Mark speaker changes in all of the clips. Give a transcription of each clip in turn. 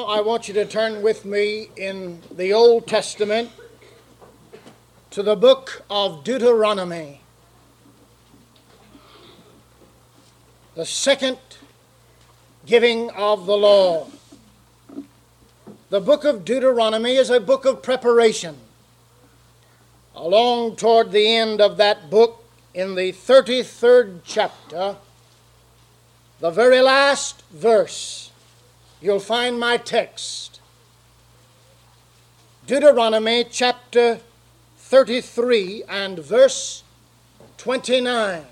Speaker 1: Now I want you to turn with me in the Old Testament to the book of Deuteronomy, the second giving of the law. The book of Deuteronomy is a book of preparation. Along toward the end of that book, in the 33rd chapter, the very last verse, you'll find my text. Deuteronomy chapter 33 and verse 29.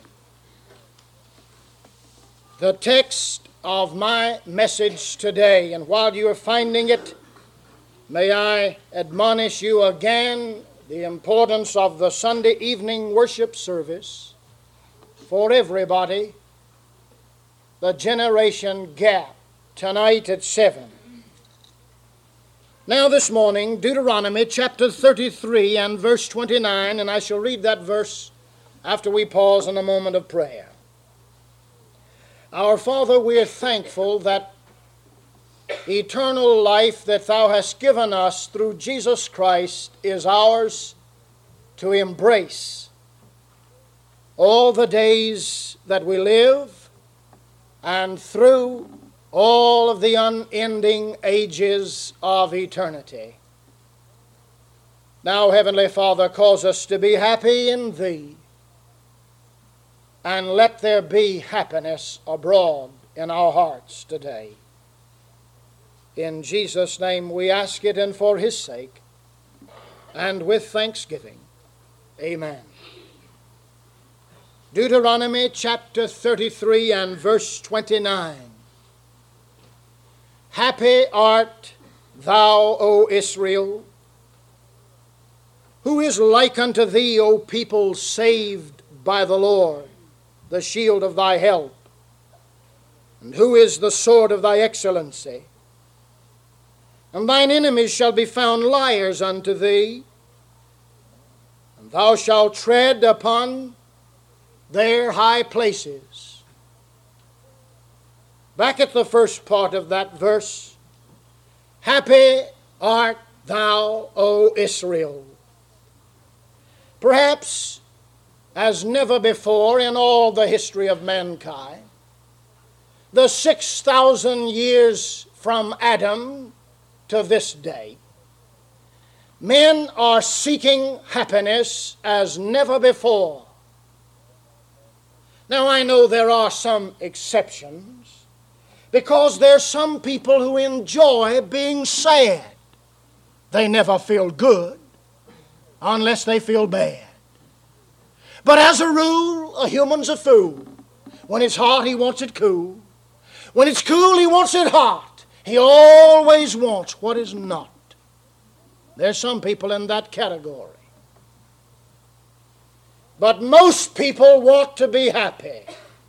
Speaker 1: The text of my message today. And while you are finding it, may I admonish you again the importance of the Sunday evening worship service for everybody. The generation gap tonight at 7. Now this morning, Deuteronomy chapter 33 and verse 29, and I shall read that verse after we pause in a moment of prayer. Our Father, we are thankful that eternal life that Thou hast given us through Jesus Christ is ours to embrace all the days that we live and through all of the unending ages of eternity. Now, Heavenly Father, cause us to be happy in Thee, and let there be happiness abroad in our hearts today. In Jesus' name we ask it, and for His sake, and with thanksgiving. Amen. Deuteronomy chapter 33 and verse 29. Happy art thou, O Israel, who is like unto thee, O people saved by the Lord, the shield of thy help, and who is the sword of thy excellency. And thine enemies shall be found liars unto thee, and thou shalt tread upon their high places. Back at the first part of that verse, happy art thou, O Israel. Perhaps as never before in all the history of mankind, the 6,000 years from Adam to this day, men are seeking happiness as never before. Now, I know there are some exceptions, because there's some people who enjoy being sad. They never feel good unless they feel bad. But as a rule, a human's a fool. When it's hot, he wants it cool. When it's cool, he wants it hot. He always wants what is not. There's some people in that category. But most people want to be happy.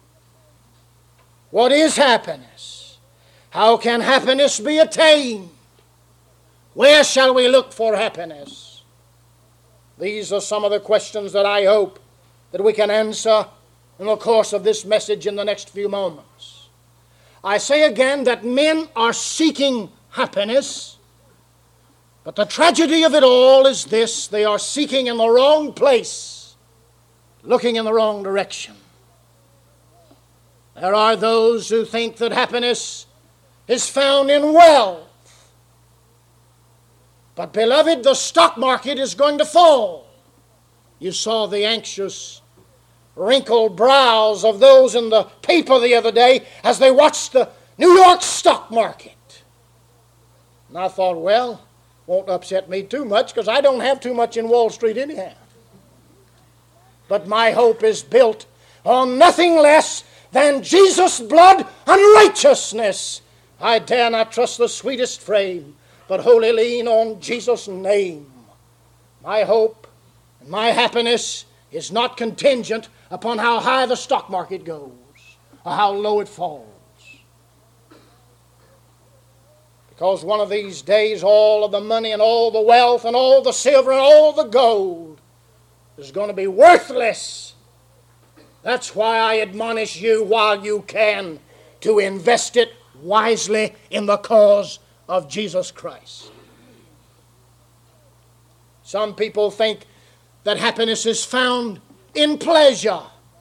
Speaker 1: What is happiness? How can happiness be attained? Where shall we look for happiness? These are some of the questions that I hope that we can answer in the course of this message in the next few moments. I say again that men are seeking happiness, but the tragedy of it all is this: they are seeking in the wrong place, looking in the wrong direction. There are those who think that happiness is found in wealth. But beloved, the stock market is going to fall. You saw the anxious, wrinkled brows of those in the paper the other day as they watched the New York stock market. And I thought, well, won't upset me too much because I don't have too much in Wall Street anyhow. But my hope is built on nothing less than Jesus' blood and righteousness. I dare not trust the sweetest frame, but wholly lean on Jesus' name. My hope and my happiness is not contingent upon how high the stock market goes or how low it falls. Because one of these days all of the money and all the wealth and all the silver and all the gold is going to be worthless. That's why I admonish you while you can to invest it wisely in the cause of Jesus Christ. Some people think that happiness is found in pleasure.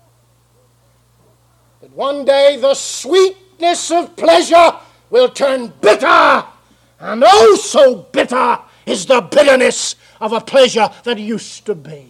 Speaker 1: But one day the sweetness of pleasure will turn bitter, and oh so bitter is the bitterness of a pleasure that used to be.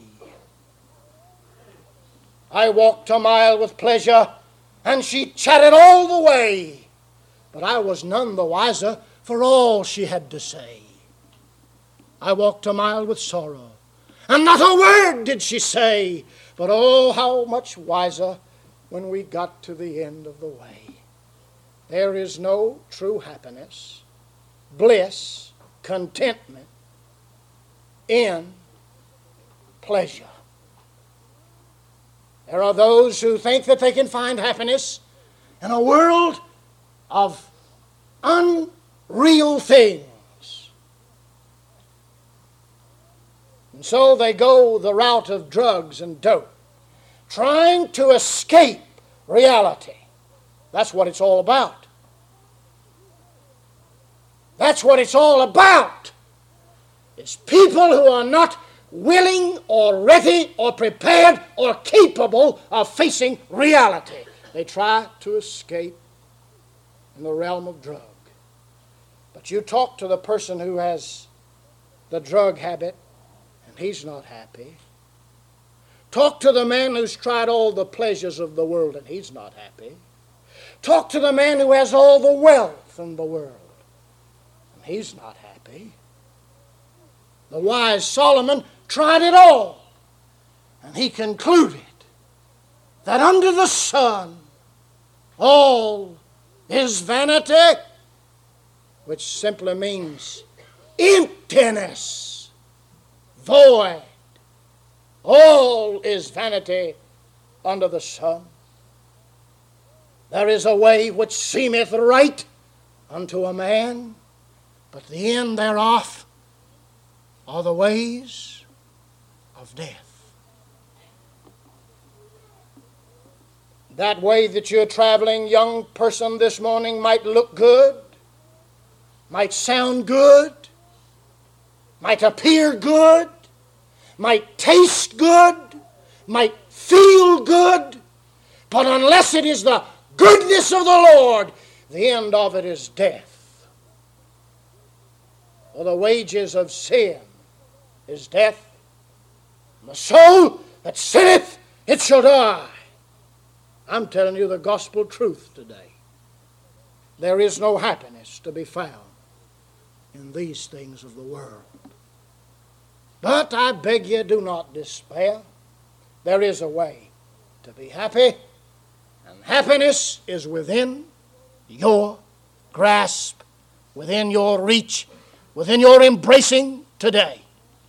Speaker 1: I walked a mile with pleasure, and she chatted all the way, but I was none the wiser for all she had to say. I walked a mile with sorrow, and not a word did she say, but oh, how much wiser when we got to the end of the way. There is no true happiness, bliss, contentment in pleasure. There are those who think that they can find happiness in a world of unreal things. And so they go the route of drugs and dope, trying to escape reality. That's what it's all about. That's what it's all about. It's people who are not willing or ready or prepared or capable of facing reality. They try to escape in the realm of drug. But you talk to the person who has the drug habit, and he's not happy. Talk to the man who's tried all the pleasures of the world, and he's not happy. Talk to the man who has all the wealth in the world, and he's not happy. The wise Solomon tried it all, and he concluded that under the sun all is vanity, which simply means emptiness, void. All is vanity under the sun. There is a way which seemeth right unto a man, but the end thereof are the ways of death. That way that you're traveling, young person, this morning might look good, might sound good, might appear good, might taste good, might feel good, but unless it is the goodness of the Lord, the end of it is death. For the wages of sin is death, and the soul that sinneth, it shall die. I'm telling you the gospel truth today. There is no happiness to be found in these things of the world. But I beg you, do not despair. There is a way to be happy, and happiness is within your grasp, within your reach, within your embracing today.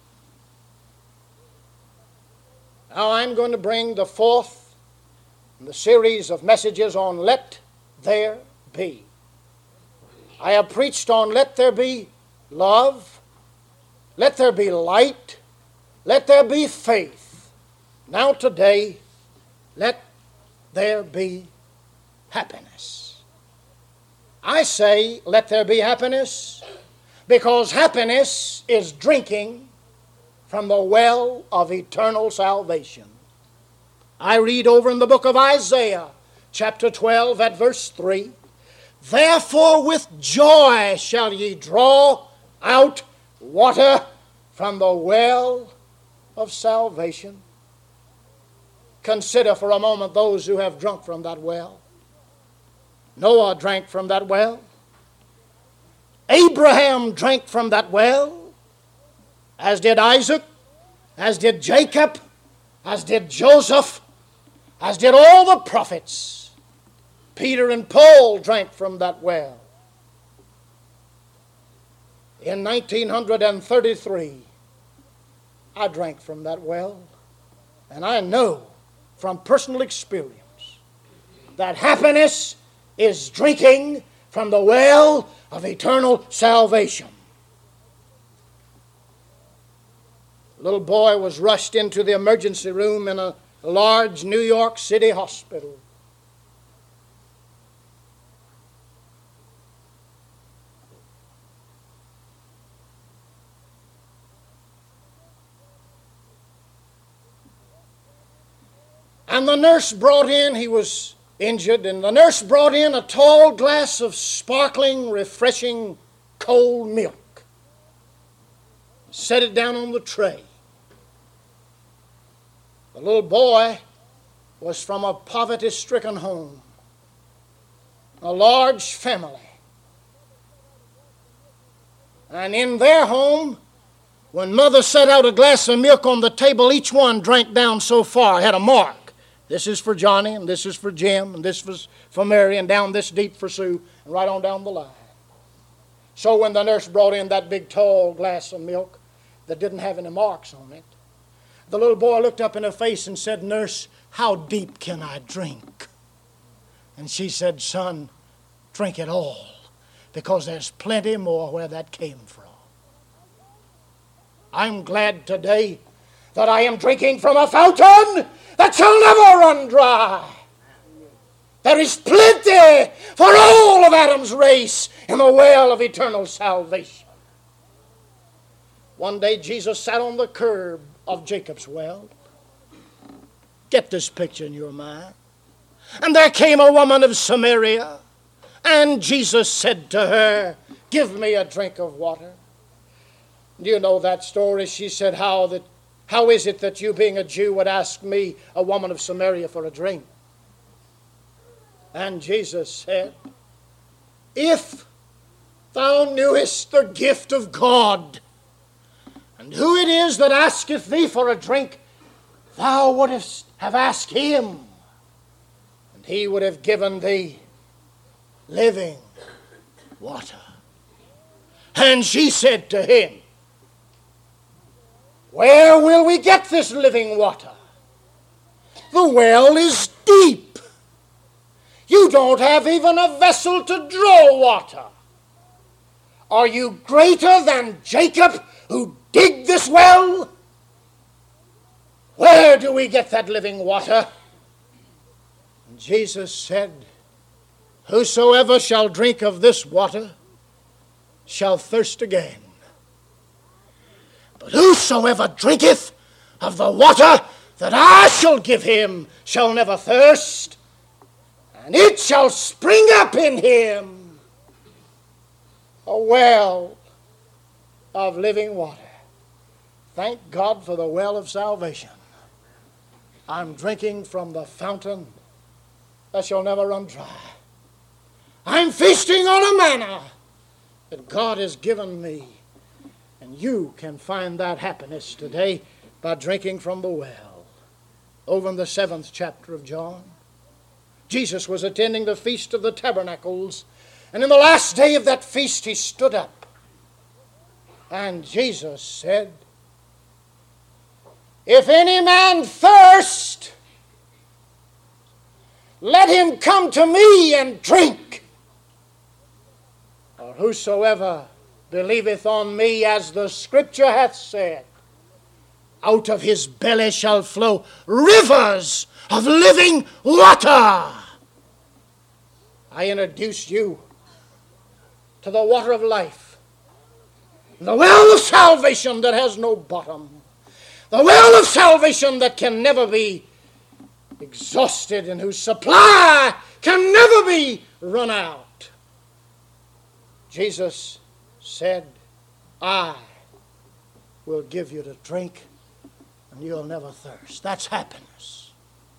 Speaker 1: Now I'm going to bring the fourth in the series of messages on Let There Be. I have preached on let there be love, let there be light, let there be faith. Now today, let there be happiness. I say let there be happiness because happiness is drinking from the well of eternal salvation. I read over in the book of Isaiah, chapter 12 at verse 3, "Therefore with joy shall ye draw out water from the well of salvation." Consider for a moment those who have drunk from that well. Noah drank from that well. Abraham drank from that well, as did Isaac, as did Jacob, as did Joseph, as did all the prophets. Peter and Paul drank from that well. In 1933, I drank from that well, and I know from personal experience that happiness is drinking from the well of eternal salvation. A little boy was rushed into the emergency room in a large New York City hospital. And the nurse brought in, he was injured, and the nurse brought in a tall glass of sparkling, refreshing, cold milk. Set it down on the tray. The little boy was from a poverty-stricken home, a large family. And in their home, when mother set out a glass of milk on the table, each one drank down so far, had a mark. This is for Johnny, and this is for Jim, and this was for Mary, and down this deep for Sue, and right on down the line. So when the nurse brought in that big tall glass of milk that didn't have any marks on it, the little boy looked up in her face and said, "Nurse, how deep can I drink?" And she said, "Son, drink it all, because there's plenty more where that came from." I'm glad today that I am drinking from a fountain that shall never run dry. There is plenty for all of Adam's race in the well of eternal salvation. One day Jesus sat on the curb of Jacob's well. Get this picture in your mind. And there came a woman of Samaria, and Jesus said to her, "Give me a drink of water." Do you know that story? She said, How is it that you, being a Jew, would ask me, a woman of Samaria, for a drink? And Jesus said, "If thou knewest the gift of God, and who it is that asketh thee for a drink, thou wouldst have asked him, and he would have given thee living water." And she said to him, "Where will we get this living water? The well is deep. You don't have even a vessel to draw water. Are you greater than Jacob, who digged this well? Where do we get that living water?" And Jesus said, "Whosoever shall drink of this water shall thirst again. But whosoever drinketh of the water that I shall give him shall never thirst, and it shall spring up in him a well of living water." Thank God for the well of salvation. I'm drinking from the fountain that shall never run dry. I'm feasting on a manna that God has given me. And you can find that happiness today by drinking from the well. Over in the 7th chapter of John, Jesus was attending the Feast of the Tabernacles, and in the last day of that feast he stood up, and Jesus said, "If any man thirst, let him come to me and drink. Or whosoever believeth on me, as the Scripture hath said, out of his belly shall flow rivers of living water." I introduce you to the water of life, the well of salvation that has no bottom, the well of salvation that can never be exhausted and whose supply can never be run out. Jesus said, "I will give you to drink and you'll never thirst." That's happiness.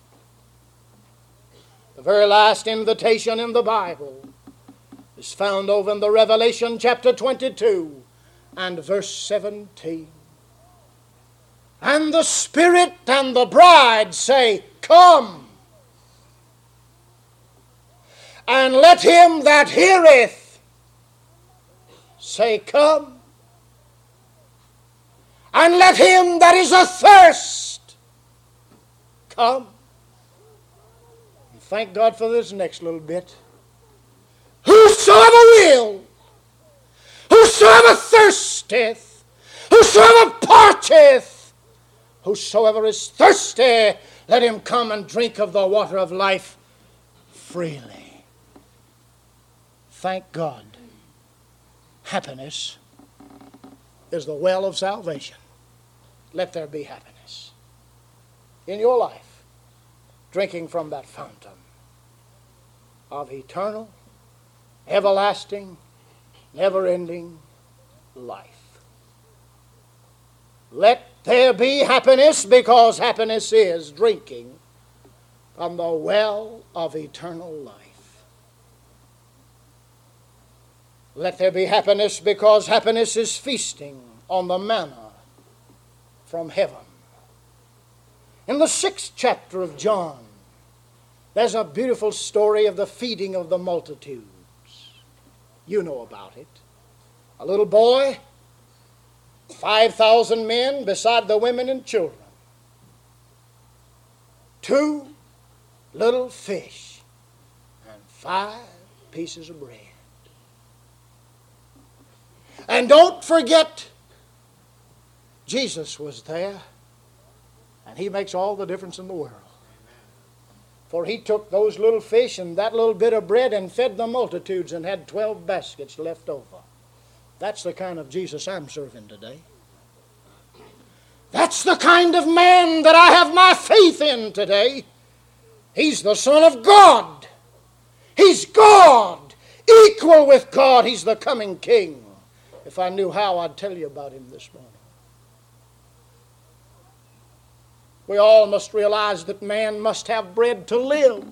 Speaker 1: The very last invitation in the Bible is found over in the Revelation chapter 22 and verse 17. "And the Spirit and the bride say, Come. And let him that heareth say, Come. And let him that is athirst come." And thank God for this next little bit. "Whosoever will, whosoever thirsteth, whosoever parcheth, whosoever is thirsty, let him come and drink of the water of life freely." Thank God. Happiness is the well of salvation. Let there be happiness in your life. drinking from that fountain of eternal, everlasting, never-ending life. Let there be happiness, because happiness is drinking from the well of eternal life. Let there be happiness, because happiness is feasting on the manna from heaven. In the 6th chapter of John, there's a beautiful story of the feeding of the multitudes. You know about it. A little boy, 5,000 men beside the women and children. 2 little fish and 5 pieces of bread. And don't forget, Jesus was there, and He makes all the difference in the world. For He took those little fish and that little bit of bread and fed the multitudes and had 12 baskets left over. That's the kind of Jesus I'm serving today. That's the kind of man that I have my faith in today. He's the Son of God. He's God, equal with God. He's the coming King. If I knew how, I'd tell you about Him this morning. We all must realize that man must have bread to live.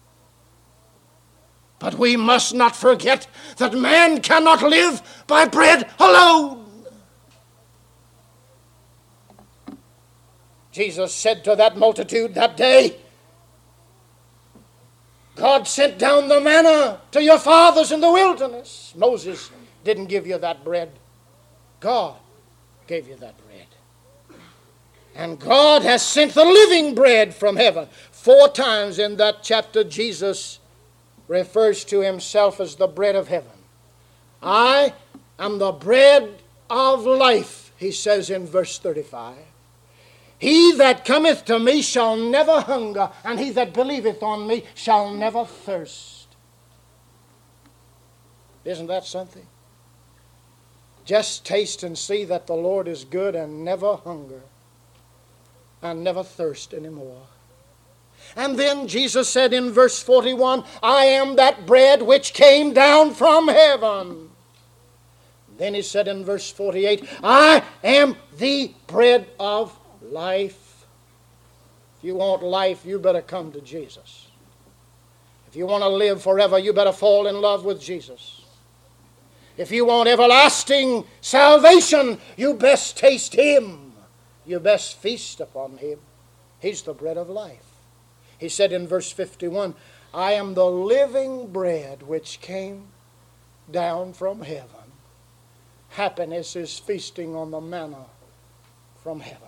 Speaker 1: But we must not forget that man cannot live by bread alone. Jesus said to that multitude that day, God sent down the manna to your fathers in the wilderness. Moses didn't give you that bread. God gave you that bread. And God has sent the living bread from heaven. 4 times in that chapter, Jesus refers to Himself as the bread of heaven. I am the bread of life, He says in verse 35. He that cometh to me shall never hunger, and he that believeth on me shall never thirst. Isn't that something? Just taste and see that the Lord is good and never hunger and never thirst anymore. And then Jesus said in verse 41, I am that bread which came down from heaven. Then He said in verse 48, I am the bread of life. If you want life, you better come to Jesus. If you want to live forever, you better fall in love with Jesus. If you want everlasting salvation, you best taste Him. You best feast upon Him. He's the bread of life. He said in verse 51, I am the living bread which came down from heaven. Happiness is feasting on the manna from heaven.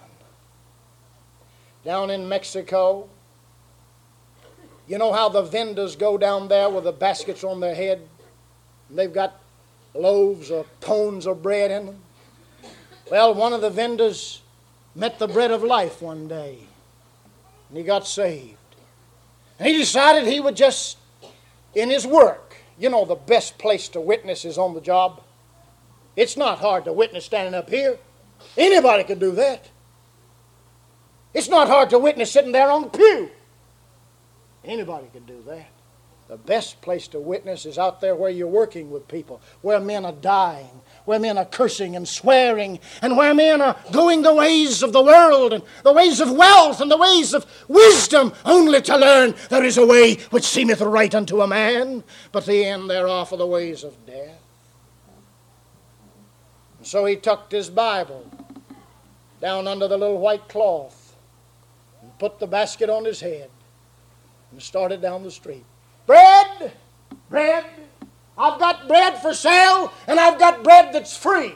Speaker 1: Down in Mexico, you know how the vendors go down there with the baskets on their head? And they've got loaves or pones of bread in them. Well, one of the vendors met the bread of life one day, and he got saved. And he decided he would just, in his work, you know, the best place to witness is on the job. It's not hard to witness standing up here. Anybody can do that. It's not hard to witness sitting there on the pew. Anybody can do that. The best place to witness is out there where you're working with people, where men are dying, where men are cursing and swearing, and where men are going the ways of the world and the ways of wealth and the ways of wisdom, only to learn there is a way which seemeth right unto a man, but the end thereof are the ways of death. And so he tucked his Bible down under the little white cloth and put the basket on his head and started down the street. Bread, bread. I've got bread for sale, and I've got bread that's free.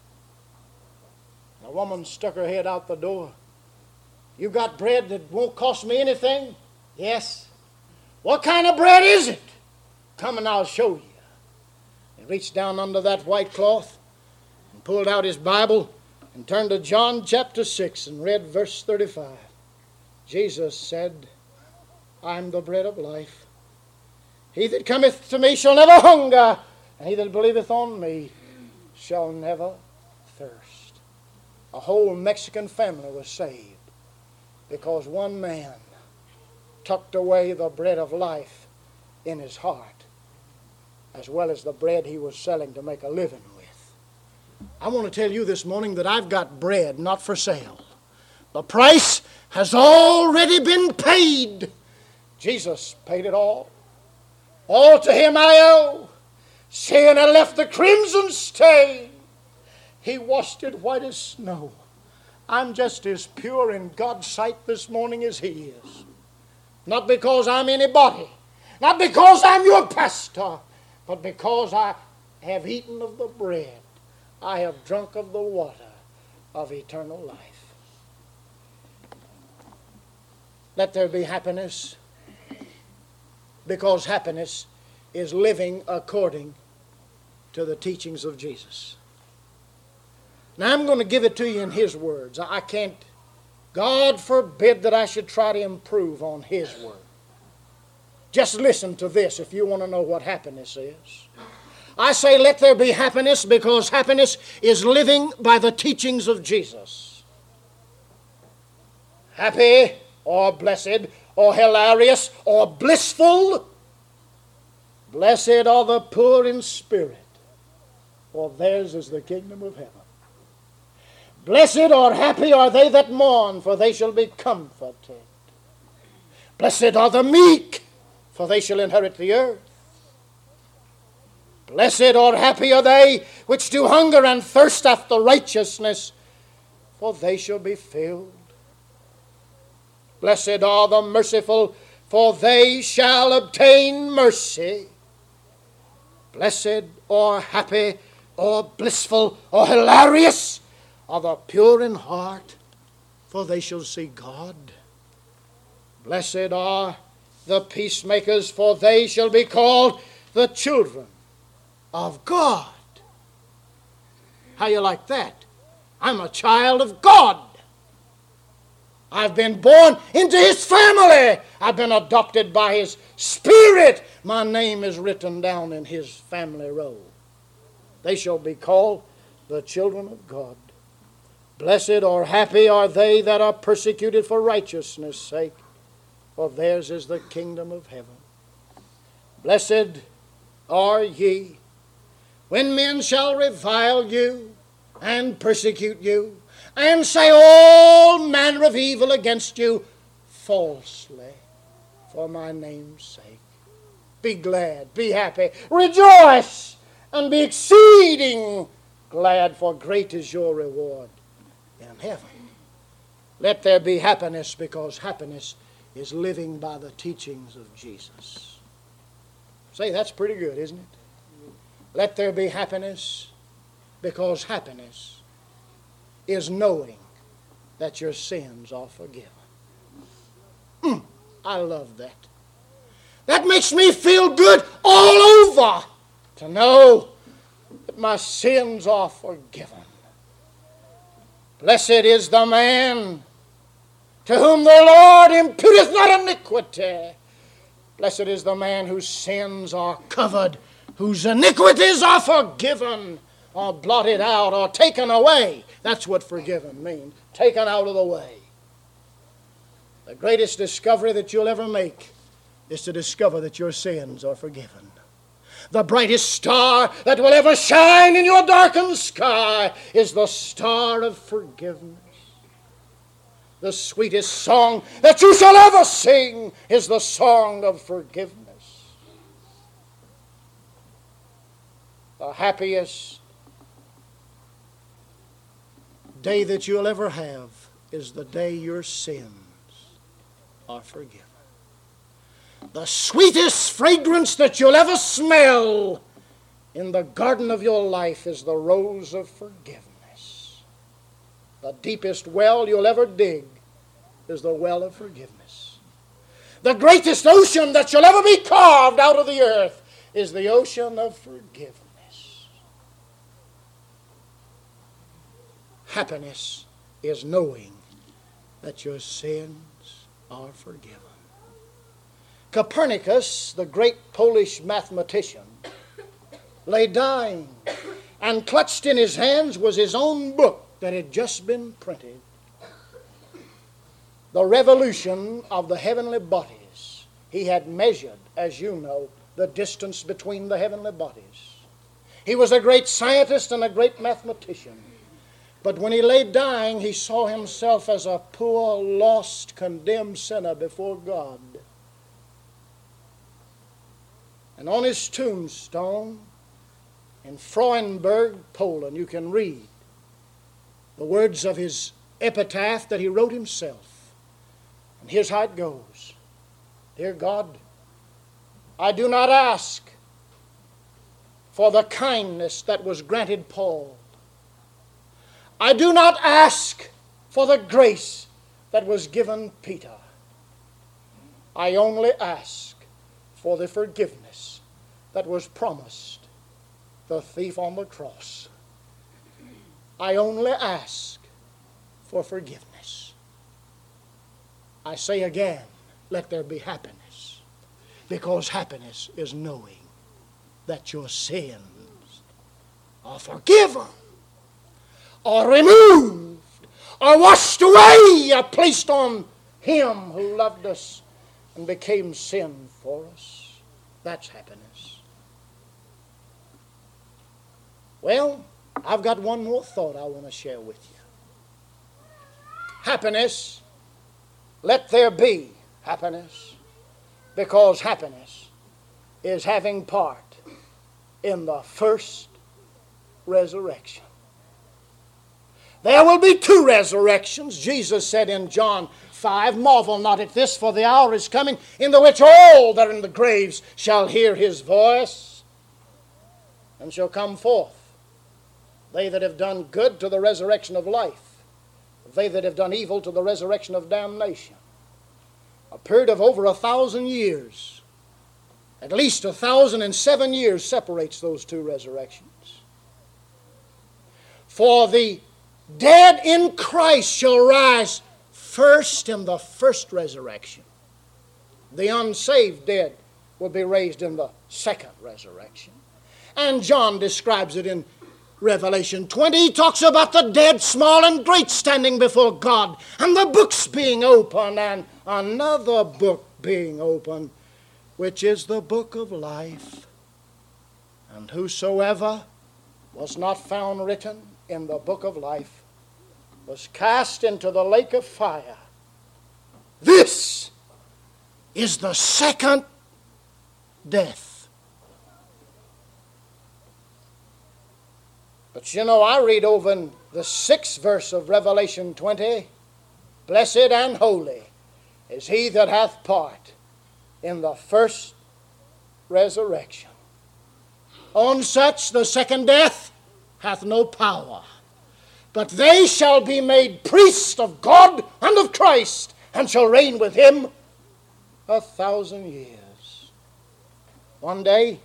Speaker 1: A woman stuck her head out the door. You got bread that won't cost me anything? Yes. What kind of bread is it? Come and I'll show you. He reached down under that white cloth and pulled out his Bible and turned to John chapter 6 and read verse 35. Jesus said, I'm the bread of life. He that cometh to me shall never hunger, and he that believeth on me shall never thirst. A whole Mexican family was saved because one man tucked away the bread of life in his heart, as well as the bread he was selling to make a living with. I want to tell you this morning that I've got bread not for sale. The price has already been paid. Jesus paid it all. All to him I owe. Sin had left the crimson stain. He washed it white as snow. I'm just as pure in God's sight this morning as he is. Not because I'm anybody, not because I'm your pastor, but because I have eaten of the bread, I have drunk of the water of eternal life. Let there be happiness, because happiness is living according to the teachings of Jesus. Now I'm going to give it to you in his words. I can't, God forbid that I should try to improve on his word. Just listen to this if you want to know what happiness is. I say let there be happiness because happiness is living by the teachings of Jesus. Happy or blessed or hilarious or blissful. Blessed are the poor in spirit, for theirs is the kingdom of heaven. Blessed or happy are they that mourn, for they shall be comforted. Blessed are the meek, for they shall inherit the earth. Blessed or happy are they which do hunger and thirst after righteousness, for they shall be filled. Blessed are the merciful, for they shall obtain mercy. Blessed or happy or blissful or hilarious are the pure in heart, for they shall see God. Blessed are the peacemakers, for they shall be called the children of God. How you like that? I'm a child of God. I've been born into his family. I've been adopted by his Spirit. My name is written down in his family roll. They shall be called the children of God. Blessed or happy are they that are persecuted for righteousness' sake, for theirs is the kingdom of heaven. Blessed are ye when men shall revile you and persecute you and say all manner of evil against you falsely for my name's sake. Be glad, be happy, rejoice, and be exceeding glad, for great is your reward in heaven. Let there be happiness, because happiness is living by the teachings of Jesus. Say, that's pretty good, isn't it? Let there be happiness, because happiness is knowing that your sins are forgiven. I love that. That makes me feel good all over to know that my sins are forgiven. Blessed is the man to whom the Lord imputeth not iniquity. Blessed is the man whose sins are covered, whose iniquities are forgiven, or blotted out, or taken away. That's what forgiven means, taken out of the way. The greatest discovery that you'll ever make is to discover that your sins are forgiven. The brightest star that will ever shine in your darkened sky is the star of forgiveness. The sweetest song that you shall ever sing is the song of forgiveness. The happiest day that you'll ever have is the day your sins are forgiven. The sweetest fragrance that you'll ever smell in the garden of your life is the rose of forgiveness. The deepest well you'll ever dig is the well of forgiveness. The greatest ocean that shall ever be carved out of the earth is the ocean of forgiveness. Happiness is knowing that your sins are forgiven. Copernicus, the great Polish mathematician, lay dying, and clutched in his hands was his own book that had just been printed. The Revolution of the Heavenly Bodies. He had measured, as you know, the distance between the heavenly bodies. He was a great scientist and a great mathematician. But when he lay dying, he saw himself as a poor, lost, condemned sinner before God. And on his tombstone in Frauenburg, Poland, you can read the words of his epitaph that he wrote himself. And here's how it goes. Dear God, I do not ask for the kindness that was granted Paul. I do not ask for the grace that was given Peter. I only ask for the forgiveness that was promised the thief on the cross. I only ask for forgiveness. I say again, let there be happiness, because happiness is knowing that your sins are forgiven, or removed, or washed away, or placed on Him who loved us and became sin for us. That's happiness. Well, I've got one more thought I want to share with you. Happiness, let there be happiness, because happiness is having part in the first resurrection. There will be two resurrections. Jesus said in John 5, marvel not at this, for the hour is coming in the which all that are in the graves shall hear His voice and shall come forth. They that have done good to the resurrection of life, they that have done evil to the resurrection of damnation. A period of over 1,000 years, at least 1,007 years separates those two resurrections. For the dead in Christ shall rise first in the first resurrection. The unsaved dead will be raised in the second resurrection. And John describes it in Revelation 20. He talks about the dead, small and great, standing before God, and the books being open, and another book being opened, which is the book of life. And whosoever was not found written in the book of life was cast into the lake of fire. This is the second death. But you know, I read over in the 6th verse of Revelation 20, blessed and holy is he that hath part in the first resurrection. On such the second death hath no power, but they shall be made priests of God and of Christ, and shall reign with Him 1,000 years. One day,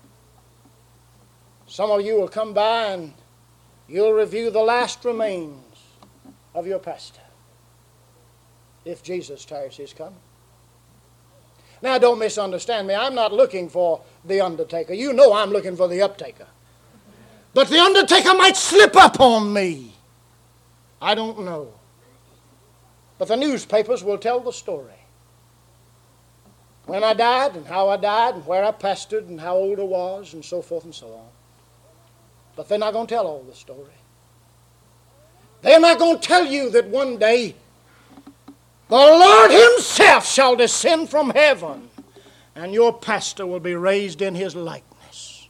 Speaker 1: some of you will come by and you'll review the last remains of your pastor, if Jesus tarries His coming. Now, don't misunderstand me. I'm not looking for the undertaker. You know I'm looking for the uptaker. But the undertaker might slip up on me. I don't know. But the newspapers will tell the story. When I died, and how I died, and where I pastored, and how old I was, and so forth and so on. But they're not going to tell all the story. They're not going to tell you that one day the Lord Himself shall descend from heaven, and your pastor will be raised in His likeness.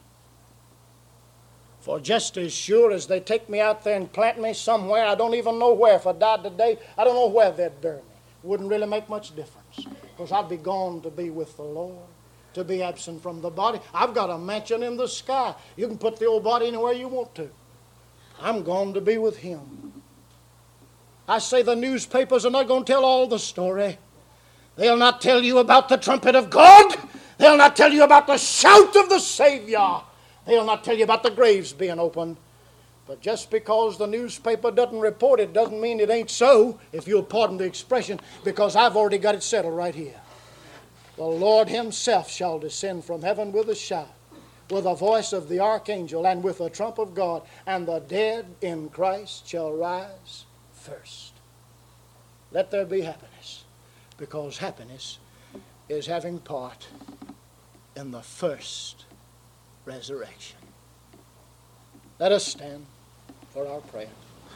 Speaker 1: For just as sure as they take me out there and plant me somewhere, I don't even know where. If I died today, I don't know where they'd bury me. It wouldn't really make much difference, because I'd be gone to be with the Lord, to be absent from the body. I've got a mansion in the sky. You can put the old body anywhere you want to. I'm gone to be with Him. I say the newspapers are not going to tell all the story. They'll not tell you about the trumpet of God. They'll not tell you about the shout of the Savior. They'll not tell you about the graves being opened. But just because the newspaper doesn't report it doesn't mean it ain't so, if you'll pardon the expression, because I've already got it settled right here. The Lord Himself shall descend from heaven with a shout, with the voice of the archangel, and with the trump of God, and the dead in Christ shall rise first. Let there be happiness, because happiness is having part in the first resurrection. Let us stand for our prayer.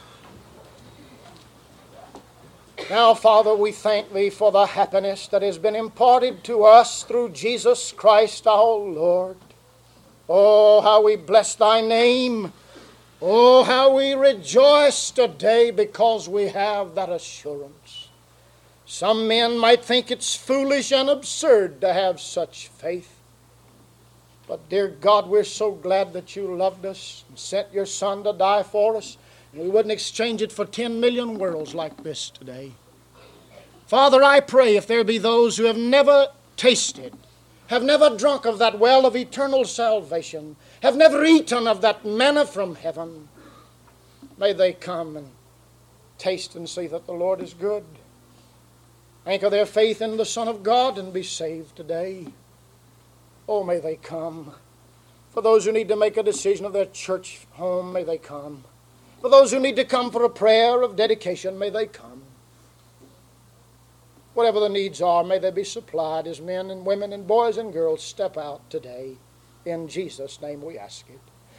Speaker 1: Now, Father, we thank Thee for the happiness that has been imparted to us through Jesus Christ our Lord. Oh, how we bless Thy name. Oh, how we rejoice today because we have that assurance. Some men might think it's foolish and absurd to have such faith. But, dear God, we're so glad that You loved us and sent Your Son to die for us. And we wouldn't exchange it for 10 million worlds like this today. Father, I pray if there be those who have never tasted, have never drunk of that well of eternal salvation, have never eaten of that manna from heaven, may they come and taste and see that the Lord is good. Anchor their faith in the Son of God and be saved today. Oh, may they come. For those who need to make a decision of their church home, may they come. For those who need to come for a prayer of dedication, may they come. Whatever the needs are, may they be supplied as men and women and boys and girls step out today. In Jesus' name we ask it.